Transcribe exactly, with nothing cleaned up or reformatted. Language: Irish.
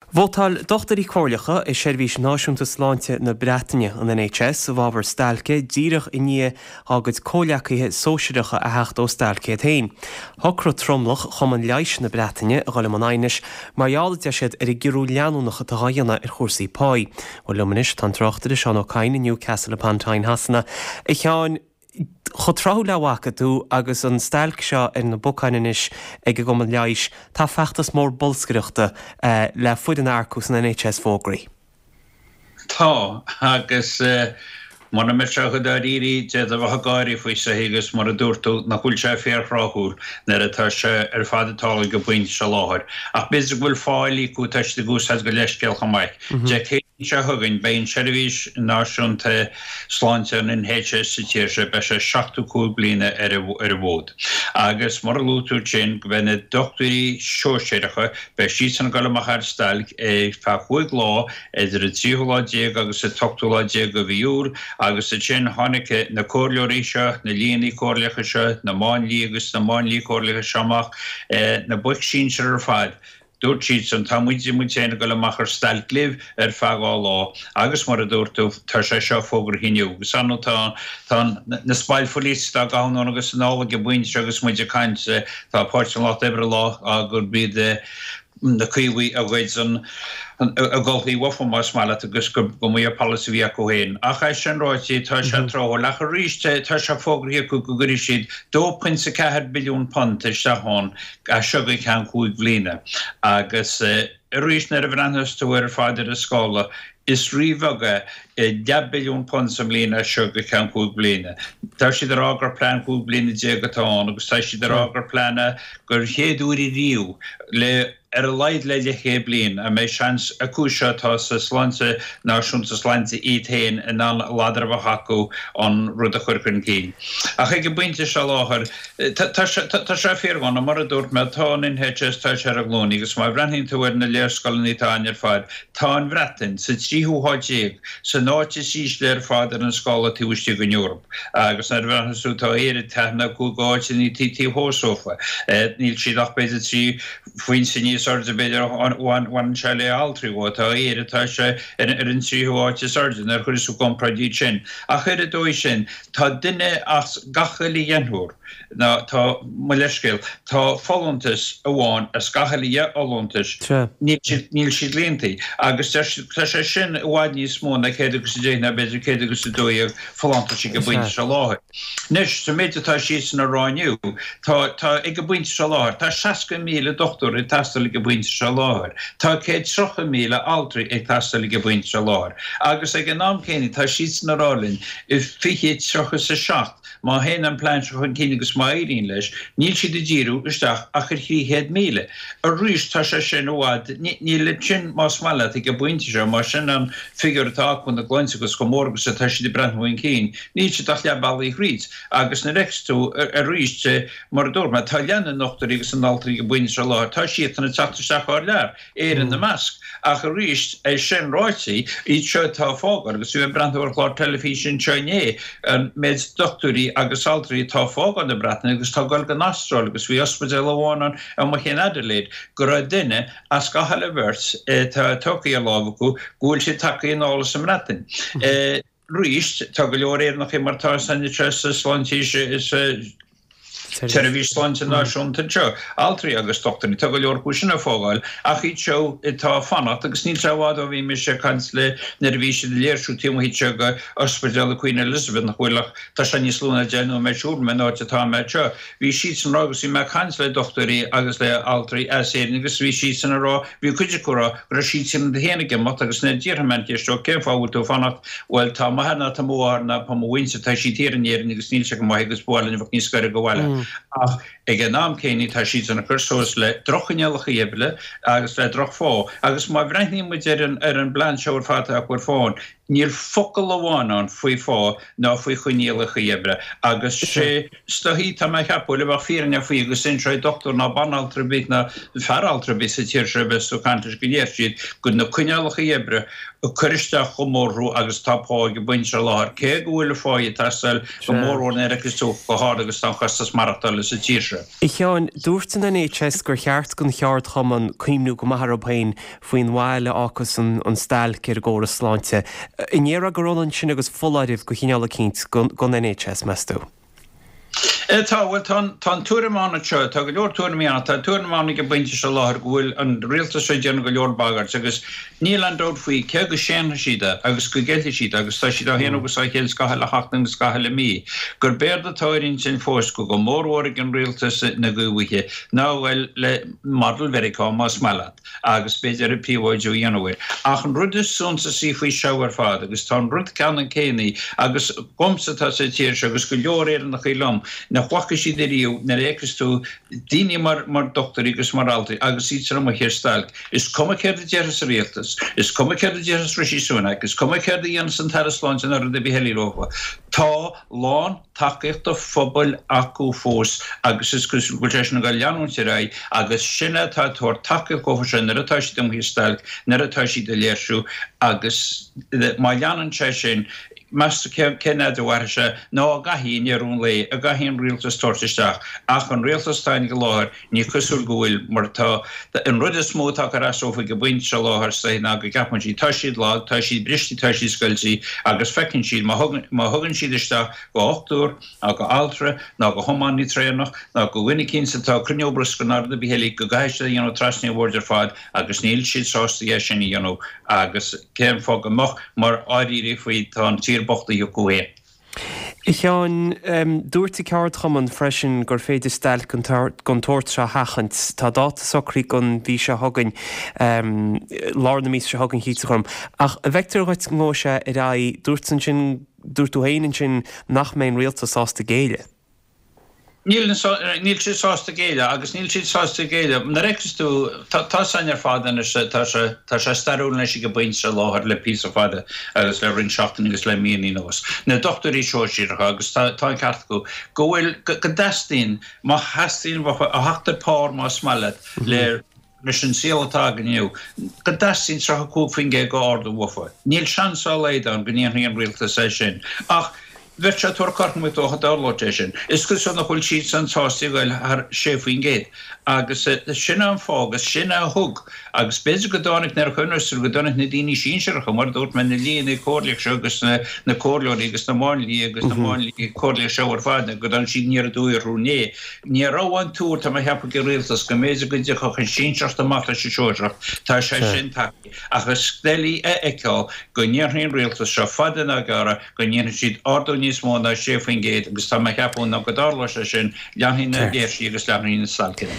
Bhótáil dochtarí cóirleacha is seirbhís náisiúnta sláinte na Breataine an N H S a bhábhar stailce díreach i ní agad cóileacaithe sóisiireacha a heacht ó stailce tain. Thocra tromlach chum an leiis na Breataine a gáil man ainis margheallte siad ar i gcurú leanúnacha a dhéanana ar chórsaí páí. Ó lumanis tan trochtar is an ó Cain in Newcastle upon Tyne hasanna. I cheann Chotrá lehacha tú agus an stailc seo ar na bucainis ag go go leiis tá feachtas mór bolscaireachta uh, le fuid an aircús an N H S fógraí. Tá agus mar na mit go dar íri de a bh gáirí faoi sa hégus mar a dúirtú na chuil sé féarráúil nar atá se ar fadatála go buint se láthir. Ach bis bhfuil fáilí cú teiste gús has go leisceil chamaic. De cé se thugann bein seirbhís náisiúnta sláinte an N H S sa tíir se be se seachtú cúig bliana ar a bhód. Agus mar a lútú sin go bhena doctorí seoirséireacha be sí san golamach ar stailc ag fe chuig lá idir a tríúládéag agus a tochtúládéag go bhíúr agus a sin tháinig na cóirleoirí seo, na líonaí cóirleacha seo, na máinlí agus na máinlí cóirleacha seamach na buic sin se ar fad. Dúirt siad san tá muidí muitéanna go leach ar stailc libh ar feagáil lá, agus mar a dúirtú tar sé seo fógur hiniu. Gus anú tá na spáilfolís tá gáin agus an ála go buinte agus muide cainte tá páirt an lá ebre lá a gur bíad na cuihui a bhid san a golthaí wafa más mála agus go mí a policy bhí go héin. Ach é sin ráití tá se troth leach a ríiste tá se fógraí go go gurí siad dó puinte ceithre billiún pont is seán a seoga ceann chuig bliana. Agus rís na a bhreanastú ar fáidir a scála is ríomhaga de billiún pont sa mlíana seoga ceann chuig bliana. Tá siad ar ágar plán chuig bliana déagatáin, agus tá siad ar ágar plána gur chéadúirí riú le ar a leid leide ché blian a mé seans a cúise tá sa sláinte náisiúnta sláinte ítéin in an ládar bh hacu an rud a chuircinn cín. A chu go buinte se láthir, tá sé féarháin a mar a dúirt me tá in H S tá sé a glóní, agus má bhreathín tú ar na léirscoilin í táin ar fáid. Tá an bhreatain sa tríthúáidéag sa náte síos léir fád ar an scála tíúiste go Eorp. Agus na bhreathasú tá éire teithna cú gáitin í títí hósófa. Níl siad ach beidir trí faoin sin surgeon beidir one chile altri what a éire tá se ar an tríthúáte surgeon ar chuir sú compradí sin. A chuir a dói sin tá duine as gachalí dhéanthúr. Na tá mo leiscéil tá fallontas a bháin a scachalí olontas níl siad léontaí agus tá sé sin bháid níos mó na chéad agus déna beidir chéad agus dóíag fallontas si go buinte se láthir. Nis sa méid tá sí san a rániu tá ag go buinte se láthir. Tá seasca míle doctor i tastal go buinte se láthir. Tá céad trocha míle altri ag tastal go buinte se láthir. Agus ag an nám céine tá sí san a rálinn i fichiad trocha sa seacht. Má hen an plán se chun cíine agus má éirín leis, níl siad a ddíú isteach a chur thríchéad míle. A rís tá sé sin óhád, níl le sin más mála ag go buinte se, má sin an figuratá chun na gláinte agus go mór agus a tá siad i brandmhain cín, níl siad ach le bailí ghríd. Agus na rextú a rís mar dúr, má tá leanna nochtar agus an altarí go buinte se láthir, tá siad an teachtarteach ar lear, éar in na measc. Ach a rís é sin ráití í seo tá fágar, agusú brandmhain chlár telefísin Chine an méid doctorí agus altarí tá fág an na Breataine agus tá gail gan astráil agus bhí ospidéal amháin an mo chin Adelaide go raibh duine as gahall a bhirt tá tocaí a lábhacu gúil si tacaí an álas an Breataine. Ríist tá go leor éar nach mar tá san tres sláintíise is Terví sláinte náisiúnta seo. Altarí agus doctorí tá go leor cúisina fágáil ach í seo tá fannacht agus níl tehád a bhí me sé cant le nar bhí si léirsú tíimhí se go ospidéal Queen Elizabeth nach chuileach tá se níos lúna déanú me siúr me náte tá me seo. Bhí siad san agus í me cant le doctorí agus le altarí as éan agus bhí siad san rá bhí chuide chura gur siad sin de héanaige mat agus na ddíirthaint isteo céfáhúil tú fannacht bhfuil tá maithena tá móharna pa mhainte tá siad tíar an éan agus níl se go maith agus bháilin bh níos scoir go bhile. Ach ag an nám céine tá siad an chursós le drochanealacha dhéble agus le droch fá. Agus má bhreithní mu ar an bláin seoir fáta a chuir fáin, níl focail amháin an faoi fá ná faoi chuníalacha dhébre agus sé stohí tá mai cheapú le bh fíorne faoi agus sin tre doctor ná banaltra bit na feraltra bit sa tíir se bes ó cantas go dhéir siad go na cuinealacha dhébre chuiristeach go mórú agus tápá go buinte láthir cé go bhfuil fáid tastal go mórún ar agus tú go hád agus tá chastas marachtal sa tíirse. I cheann dúirtan na N H S gur cheart gon cheart chaman cuimnú go maitharpain faoin bháile áchas an stáilce ar ggóras sláinte. Inéar go rólann sin agus fullaidh go chineala cinnt gon N H S meastú. Tá bhfuil tá túramána seo tá go leor túraíanana tá túramána go buinte se láthir bhfuil an rialtas sé déanana go leor bagart agus níl an dóid faoi ce go séanna siad agus go geilta siad agus tá siad a héanú agus chéil scathe le heachtain agus scathe le mí gur béir de táirinn sin fós go go mórhra an rialtas na gúhaithe ná bhfuil le model vericá más mead agus beidir a píháidú dhéanamhir ach an rud is sunsa sí faoi seohar fád agus tá rud ceanna cénaí agus gomsatá sé tíir agus go leor éan nach chilom na chhuacha si de riú na réchas tú daine mar mar doctorí agus mar altaí agus ítar am chéir stailc. Is cuma céir de dearras a réaltas, is cuma céir de dearras Rishi Sunak, is cuma céir de dhéana san taras láin ar de bhí róha. Tá lán takeíocht a phobal acu fós agus is goilteis na go leanún ra agus sinna tá tuair takeíocht go sin nar atá si dom hí stailc, nar atá si de léirsú agus má leanún sé sin Master Kenneth Warse ná a gahín arún lei a gahín rialtas tortisteach ach an rialtastáin go láthir ní cosúil gohfuil mar tá an rud is smó take rasófa go buint se láthir sa ná go gapantí tá siad lá tá siad bristí tá siad scoiltí agus fecinn siad má thugann siad isteach go ochtúr a go altra ná go thomáinní trénach ná go bhuine cinn sa tá cruniobras go náda bhí go gaiiste dhéanú trasní bhórdir fád agus níl siad sásta sin dhéanú agus céim fá go moch mar áiríí faoi tá tír bochta jo goé. I cheann um, dúirta ceart chaman freisin gur féidir stail gon tóirt se hachant tá dáta socrí gon bhí se hagann um, lána mí se hagann hí chum ach a bheictar goit ngó se i ra dúirtan sin dúirtú héanaan sin nach mé rialtas sásta géile. Níl si sásta géile agus níl siad sásta géile na réchasú tá sainar fádan tá sé starúna si go buint se láthir le pí fada agus le rinn seachtain agus le míí nós. Na doctorí seoisiircha agus tá ceart go go bhfuil go deistín má heistín a heachtar pár má smailad le leis an sílatá ganniu. Go deistín tra cúfingé go orda bhufa. Níl seansá leidan go níon an rialtas sé sin. Ach Vircha tuair cartn with ócha dáláte sin. Is go sonna chuil siad san tásaí bhfuil ar séfuoin géad. Agus sinna an fágus sinna a thug agus beidir go dánig nar chunarsú go dánig na daoine síseircha mar dúirt me na líonna cóirlaigh seo agus na cóirleoirí agus na máinlí agus na máinlí cóirlaigh seo ar fána go dan siad níar dúir rúné. Ní ráhain túr tá heappa go rialtas go méidir go dtí chochan síseirta mata sé seoireacht tá sé sin taí. Agus stelí é eiceáil go níorthaon rialtas seo fadan a gara go níorthaon siad ordú níos mó na séfuoin géad agus tá heapún na go dála sin leanhína géirsí agus leanhína salcin.